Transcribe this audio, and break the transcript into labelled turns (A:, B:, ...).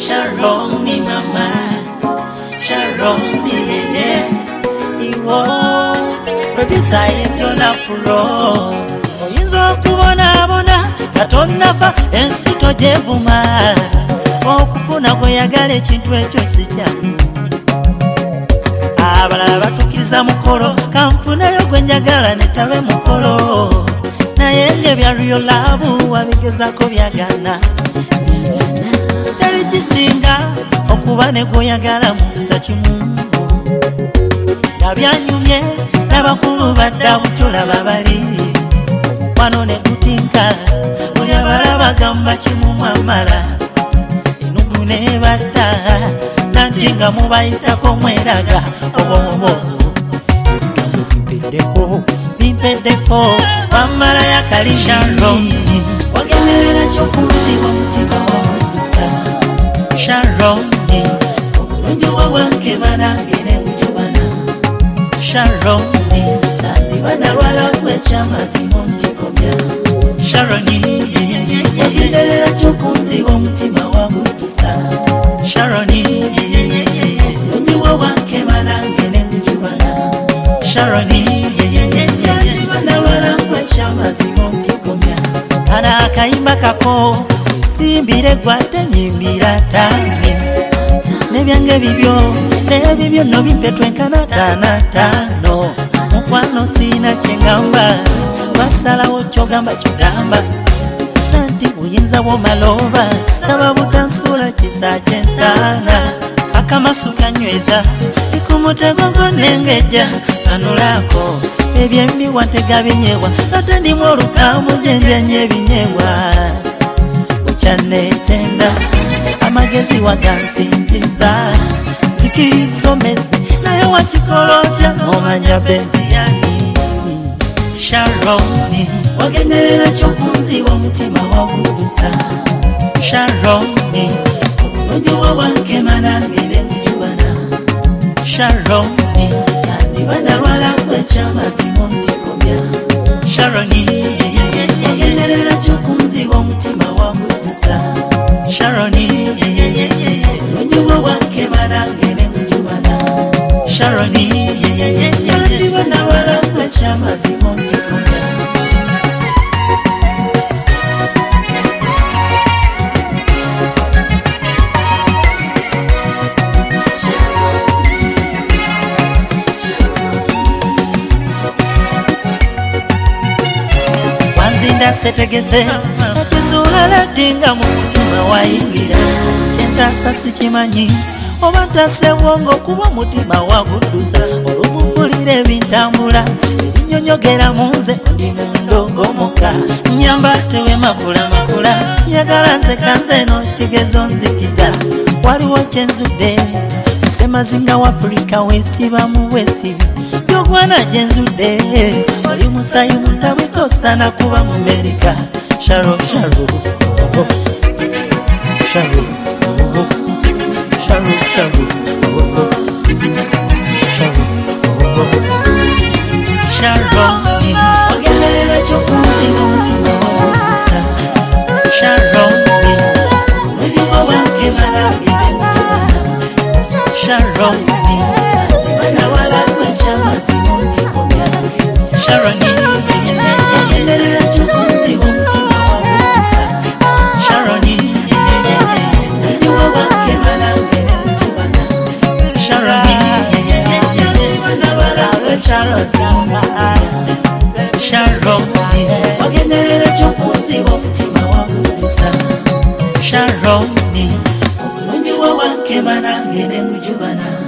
A: Sharoni mama, Sharoni iwo producer yona pro oyinza kubona katonafa ensi tojevuma okufuna kweyagala ekintu ekyo sikyamu abalala batukiriza mukolo kanfunayo gwenjagala netabe mukolo naye ngebya real love wabigezako byagana kisinga okuba ne goyagala musa kimungu nabyanyumye n'abakulu badda butula babali omukwano ne gutinka buli abalaba gamba kimumwamala enugu ne badda nanti nga mubayitako mweraga obobo ebigambo bimpeddeko wamala yakalisharoni wagemerera kyokunziba mutima wamudusa Sharoni omulungi wawanke banangene mujubana Sharoni nandi banalwala kwekyamazima ntikomya Sharoni wagenderera kyokunziba omutima wagutusa Sharoni omulungi wawanke banangene mujubana Sharoni nandi banalwala kwekyamazima ntikomya ana akayimba kako simbire gwate nyimbira tani nebyange bibyo no bimpetwenkana tano mufano sina chengamba basalawo kyogamba nanti buyinza bwomalova sababu tansula kisa kyensana akamasu kanyweza ikumutego nengeja anulako ebyembi wantega binyewa natandimu olukambu jendyenye binyewa chanetenda amagezi wagansinziza zikisomezi naye wakikolotya nomanya benzi yani Sharoni wagenderera kyokunziba omutima wagudusa Sharoni omulungi wawanke manangene mujubana Sharoni nandi banalwala kwekyamazima ntikomya Sharoni wagenderera kyokunziba omutima wagudusa Sharoni omulungi wawanke manangene mujubana Sharoni nandi banalwala kwekyamazima ntikomya setegese kizula ladinga mu mutima wayingira kyentasa sikimanyi oba ntase bwongo kuba mutima wagudusa olumupulira ebintambula ebinyonyogera munze ndi mundogomoka nyamba tewe makula yagala nze no kigezo nzikiza waliwo kyenzudde semazinga wa Afrika wesiba mu bwesibi yogwana jenzudde oli musayi mutabiko sana kuba mu Amerika Sharo Sharo wagenderera kyokunziba omutima wagudusa Sharoni omulungi wawanke manangene mujubana Sharoni banalwala kwekyamazima ntikomya Sharoni wagenderera kyokunziba omutima wagudusa Sharoni omulungi wawanke manangene mujubana Sharoni banalwala kwekyamazima ntikomya Sharoni wagenderera kyokunziba omutima wagudusa Sharoni omulungi wawanke manangene mujubana